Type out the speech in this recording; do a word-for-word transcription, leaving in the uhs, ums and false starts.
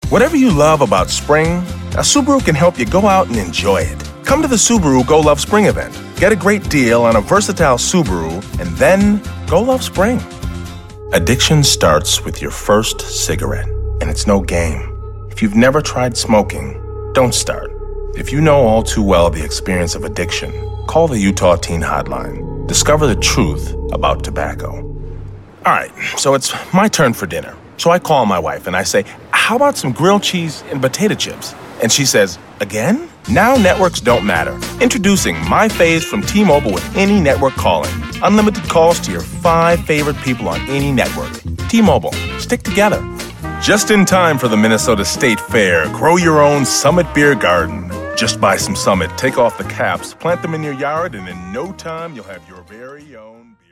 Whatever you love about spring, a Subaru can help you go out and enjoy it. Come to the Subaru Go Love Spring event. Get a great deal on a versatile Subaru, and then go love spring. Addiction starts with your first cigarette, and it's no game. If you've never tried smoking, don't start. If you know all too well the experience of addiction, call the Utah Teen Hotline. Discover the truth about tobacco. All right, so it's my turn for dinner. So I call my wife and I say, how about some grilled cheese and potato chips? And she says, again? Now networks don't matter. Introducing My Phase from T-Mobile with any network calling. Unlimited calls to your five favorite people on any network. T-Mobile, stick together. Just in time for the Minnesota State Fair, grow your own Summit Beer Garden. Just buy some Summit, take off the caps, plant them in your yard, and in no time you'll have your very own beer.